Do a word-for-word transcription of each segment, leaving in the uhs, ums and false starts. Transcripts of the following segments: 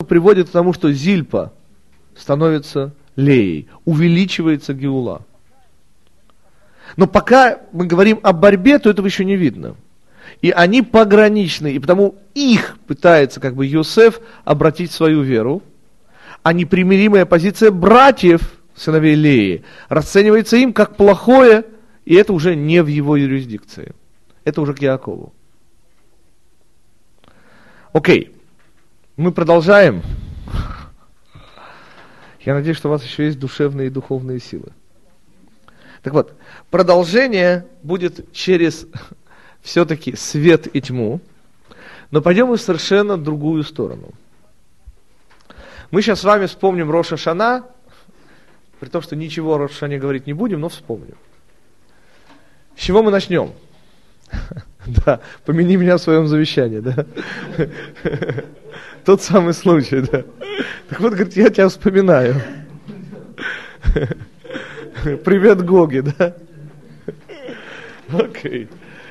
приводит к тому, что Зильпа становится Леей, увеличивается Геула. Но пока мы говорим о борьбе, то этого еще не видно. И они пограничны, и потому их пытается как бы Йосеф обратить в свою веру, а непримиримая позиция братьев, сыновей Леи, расценивается им как плохое, и это уже не в его юрисдикции. Это уже к Яакову. Окей, мы продолжаем. Я надеюсь, что у вас еще есть душевные и духовные силы. Так вот, продолжение будет через все-таки свет и тьму, но пойдем мы в совершенно другую сторону. Мы сейчас с вами вспомним Рош ха-Шана, при том, что ничего о Рош ха-Шане говорить не будем, но вспомним. С чего мы начнем? Да, помяни меня в своем завещании, да. Тот самый случай, да. Так вот, говорит, я тебя вспоминаю. Привет, Гоги, да? Окей.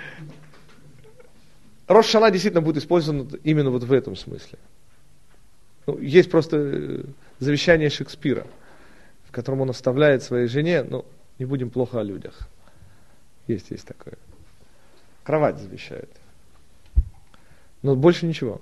Рош ха-Шана действительно будет использован именно вот в этом смысле. Ну, есть просто завещание Шекспира, в котором он оставляет своей жене, ну, не будем плохо о людях. Есть, есть такое. Кровать завещает. Но больше ничего.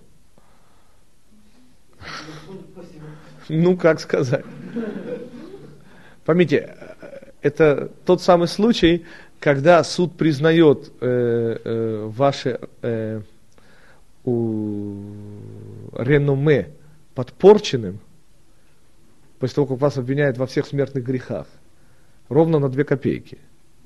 Ну, как сказать. Поймите, это тот самый случай, когда суд признает э, э, ваше э, у, реноме подпорченным, после того, как вас обвиняют во всех смертных грехах, ровно на две копейки.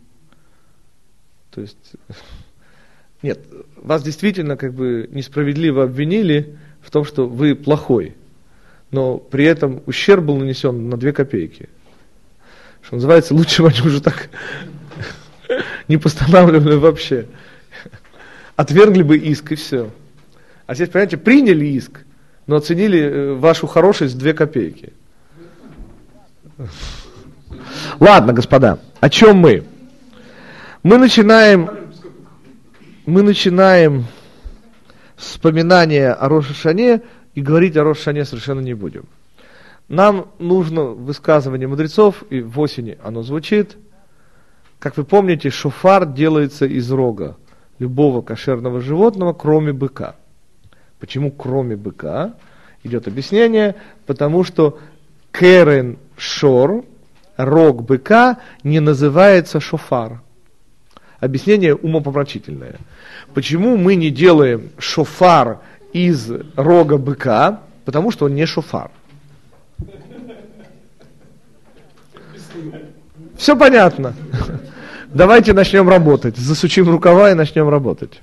То есть, нет, вас действительно как бы несправедливо обвинили в том, что вы плохой, но при этом ущерб был нанесен на две копейки. Что называется, лучше бы они уже так не постанавливали вообще. Отвергли бы иск и все. А здесь, понимаете, приняли иск, но оценили вашу хорошесть в две копейки. Ладно, господа, о чем мы? Мы начинаем, мы начинаем вспоминание о Рош ха-Шане и говорить о Рош ха-Шане совершенно не будем. Нам нужно высказывание мудрецов, и в осени оно звучит. Как вы помните, шофар делается из рога любого кошерного животного, кроме быка. Почему кроме быка? Идет объяснение, потому что керен шор, рог быка, не называется шофар. Объяснение умопомрачительное. Почему мы не делаем шофар из рога быка? Потому что он не шофар. Все понятно. Давайте начнем работать. Засучим рукава и начнем работать.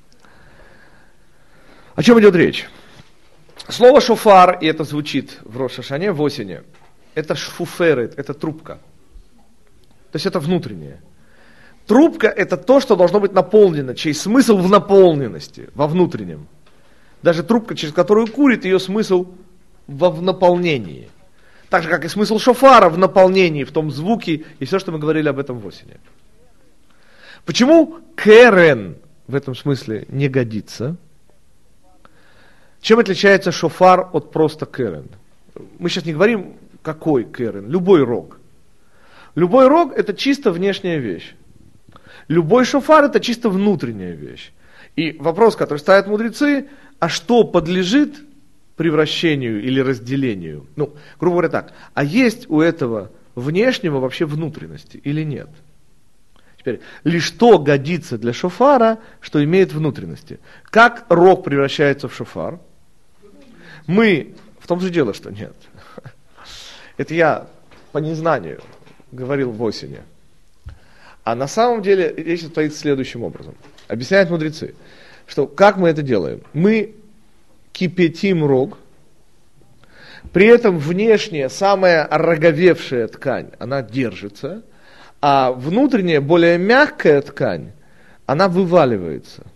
О чем идет речь? Слово шофар, и это звучит в Рош ха-Шане, в осени, это шфуферет, это трубка. То есть это внутреннее. Трубка – это то, что должно быть наполнено, чей смысл в наполненности, во внутреннем. Даже трубка, через которую курит, ее смысл во в наполнении. Так же, как и смысл шофара в наполнении, в том звуке, и все, что мы говорили об этом в осени. Почему керен в этом смысле не годится? Чем отличается шофар от просто керен? Мы сейчас не говорим, какой керен, любой рог. Любой рог – это чисто внешняя вещь. Любой шофар – это чисто внутренняя вещь. И вопрос, который ставят мудрецы, а что подлежит превращению или разделению? Ну, грубо говоря так, а есть у этого внешнего вообще внутренности или нет? Теперь, лишь что годится для шофара, что имеет внутренности? Как рог превращается в шофар? Мы, в том же дело, что нет. Это я по незнанию говорил в осени. А на самом деле речь стоит следующим образом. Объясняют мудрецы, что как мы это делаем? Мы кипятим рог, при этом внешняя, самая ороговевшая ткань, она держится, а внутренняя, более мягкая ткань, она вываливается.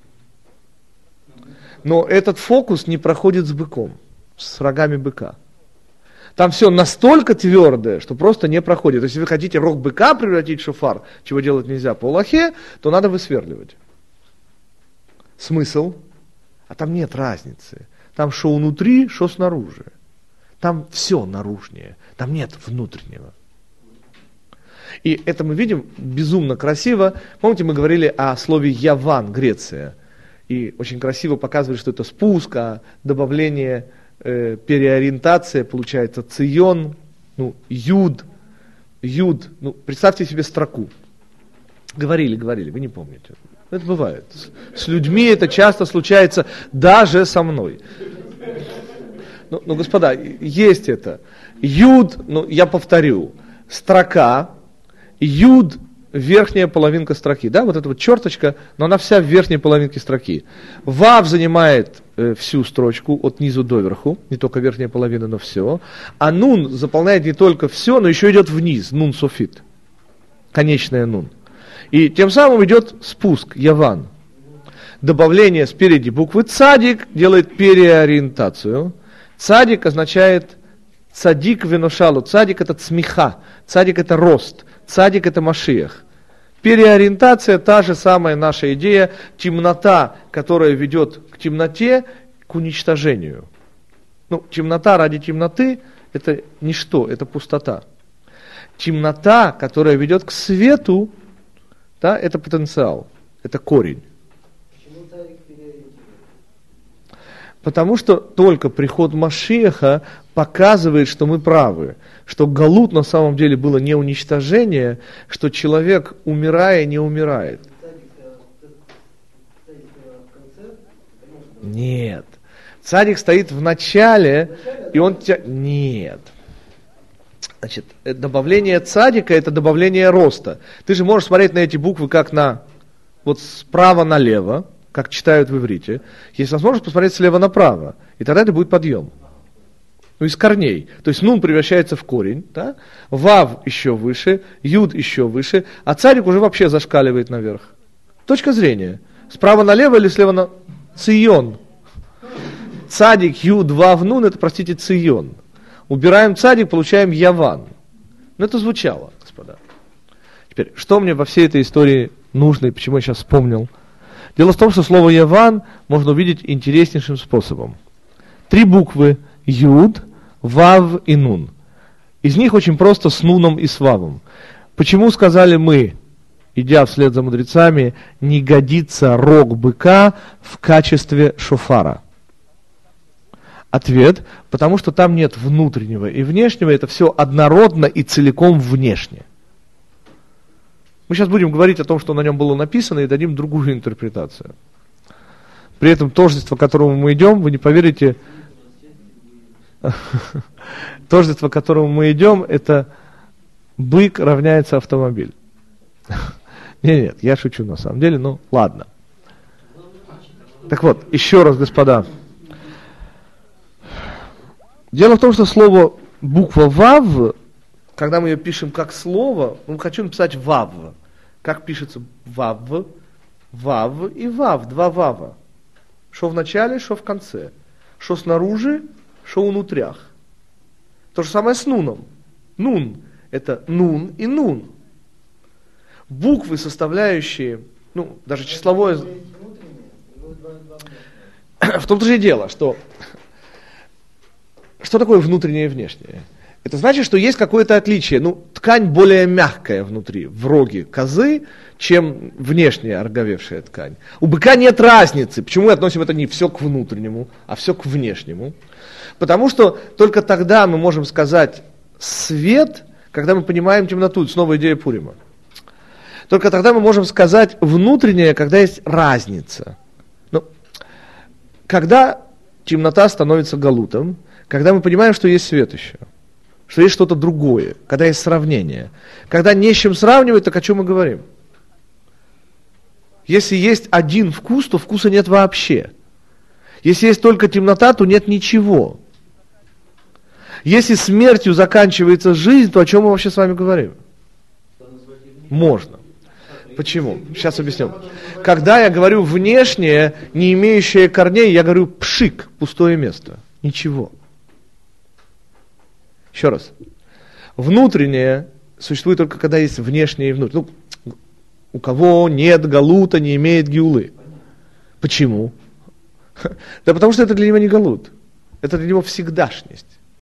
Но этот фокус не проходит с быком, с рогами быка. Там все настолько твердое, что просто не проходит. То есть, если вы хотите рог быка превратить в шофар, чего делать нельзя по Алахе, то надо высверливать. Смысл? А там нет разницы. Там что внутри, что снаружи. Там все наружнее, там нет внутреннего. И это мы видим безумно красиво. Помните, мы говорили о слове Яван, Греция. И очень красиво показывали, что это спуск, а добавление, э, переориентация, получается Цион, ну, Юд, Юд. Ну, представьте себе строку. Говорили, говорили, вы не помните. Это бывает. С, с людьми это часто случается, даже со мной. Ну, ну, господа, есть это. Юд, ну, я повторю, строка, Юд, верхняя половинка строки, да, вот эта вот черточка, но она вся в верхней половинке строки. Вав занимает э, всю строчку от низу до верху, не только верхняя половина, но все. А нун заполняет не только все, но еще идет вниз, нун софит, конечная нун. И тем самым идет спуск, яван. Добавление спереди буквы цадик делает переориентацию. Цадик означает цадик веношалу. Цадик это цмиха, цадик это рост, цадик это машиах. Переориентация, та же самая наша идея, темнота, которая ведет к темноте, к уничтожению. Ну, темнота ради темноты это ничто, это пустота. Темнота, которая ведет к свету, да, это потенциал, это корень. Потому что только приход Машиаха показывает, что мы правы, что галут на самом деле было не уничтожение, что человек, умирая, не умирает. Нет. Цадик стоит в начале, и он тебя... Нет. Значит, добавление цадика – это добавление роста. Ты же можешь смотреть на эти буквы как на... Вот справа налево, как читают в иврите, есть возможность посмотреть слева направо, и тогда это будет подъем. Ну, из корней. То есть нун превращается в корень, да? Вав еще выше, юд еще выше, а цадик уже вообще зашкаливает наверх. Точка зрения. Справа налево или слева на... Цион. Цадик, юд, вав, нун, это, простите, цион. Убираем цадик, получаем яван. Ну, это звучало, господа. Теперь, что мне во всей этой истории нужно, и почему я сейчас вспомнил? Дело в том, что слово «яван» можно увидеть интереснейшим способом. Три буквы «юд», «вав» и «нун». Из них очень просто с «нуном» и с «вавом». Почему сказали мы, идя вслед за мудрецами, не годится рог быка в качестве шофара? Ответ, потому что там нет внутреннего и внешнего, это все однородно и целиком внешне. Мы сейчас будем говорить о том, что на нем было написано, и дадим другую интерпретацию. При этом тождество, к которому мы идем, вы не поверите, тождество, к которому мы идем, это бык равняется автомобиль. Нет, нет, я шучу на самом деле, но ладно. Так вот, еще раз, господа. Дело в том, что слово буква «вав», когда мы ее пишем как слово, мы хотим написать «вав». Как пишется «вав», «вав» и «вав», два «вава». Что в начале, что в конце. Что снаружи, что внутрях. То же самое с нуном. Нун – это нун и нун. Буквы, составляющие, ну, даже числовое... В том-то же и дело, что... Что такое внутреннее и внешнее? Это значит, что есть какое-то отличие. Ну, ткань более мягкая внутри, в роге козы, чем внешняя ороговевшая ткань. У быка нет разницы. Почему мы относим это не все к внутреннему, а все к внешнему? Потому что только тогда мы можем сказать свет, когда мы понимаем темноту. Это снова идея Пурима. Только тогда мы можем сказать внутреннее, когда есть разница. Ну, когда темнота становится галутом, когда мы понимаем, что есть свет еще, что есть что-то другое, когда есть сравнение. Когда не с чем сравнивать, так о чем мы говорим? Если есть один вкус, то вкуса нет вообще. Если есть только темнота, то нет ничего. Если смертью заканчивается жизнь, то о чем мы вообще с вами говорим? Можно. Почему? Сейчас объясню. Когда я говорю внешнее, не имеющее корней, я говорю пшик, пустое место. Ничего. Еще раз. Внутреннее существует только когда есть внешнее и внутреннее. Ну, у кого нет галута, не имеет гиулы. Почему? Да потому что это для него не галут. Это для него всегдашность.